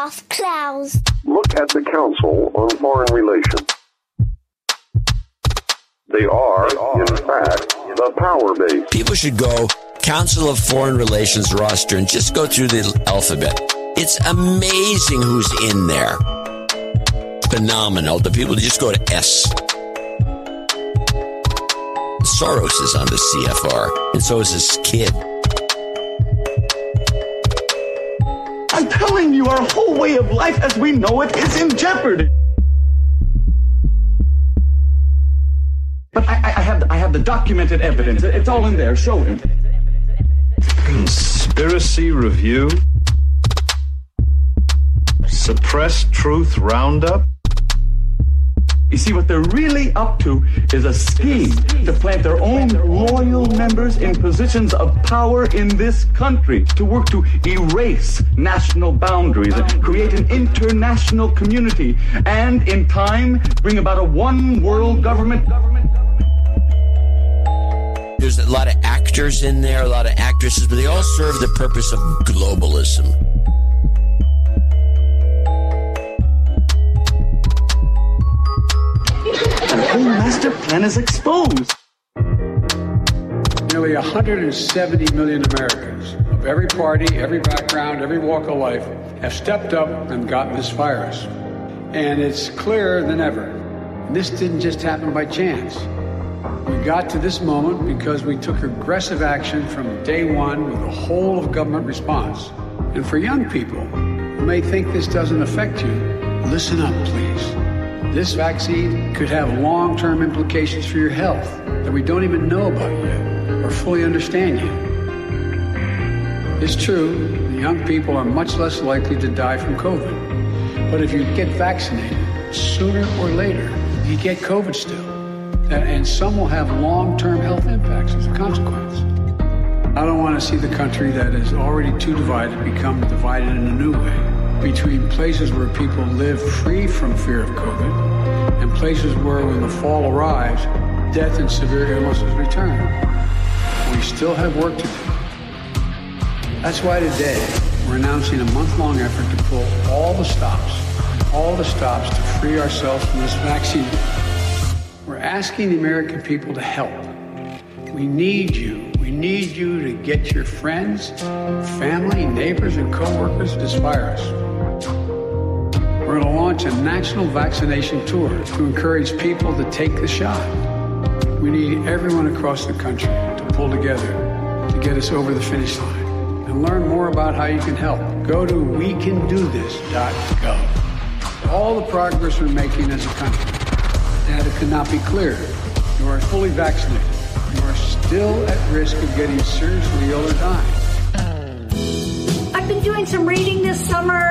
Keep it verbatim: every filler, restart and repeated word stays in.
Ross Clowes. Look at the Council on Foreign Relations. They are, in fact, the power base. People should go Council of Foreign Relations roster and just go through the alphabet. It's amazing who's in there. Phenomenal. The people just go to S. Soros is on the C F R, and so is his kid. I'm telling you, our whole way of life as we know it is in jeopardy. But I, I, have, I have the documented evidence. It's all in there. Show him. Conspiracy Review? Suppressed Truth Roundup? You see, what they're really up to is a scheme to plant their own loyal members in positions of power in this country, to work to erase national boundaries and create an international community, and in time bring about a one-world government. There's a lot of actors in there, a lot of actresses, but they all serve the purpose of globalism. The whole master plan is exposed. Nearly one hundred seventy million Americans of every party, every background, every walk of life have stepped up and gotten this virus. And it's clearer than ever. And this didn't just happen by chance. We got to this moment because we took aggressive action from day one with a whole of government response. And for young people who may think this doesn't affect you, listen up, please. This vaccine could have long-term implications for your health that we don't even know about yet or fully understand yet. It's true, the young people are much less likely to die from COVID. But if you get vaccinated, sooner or later, you get COVID still. And some will have long-term health impacts as a consequence. I don't want to see the country that is already too divided become divided in a new way, between places where people live free from fear of COVID and places where, when the fall arrives, death and severe illnesses return. We still have work to do. That's why today we're announcing a month-long effort to pull all the stops, all the stops to free ourselves from this vaccine. We're asking the American people to help. We need you. We need you to get your friends, family, neighbors, and co-workers this virus. We're going to launch a national vaccination tour to encourage people to take the shot. We need everyone across the country to pull together to get us over the finish line. And learn more about how you can help. Go to we can do this dot gov. All the progress we're making as a country, data could not be clearer. You are fully vaccinated. You are still at risk of getting seriously ill or dying. I've been doing some reading this summer.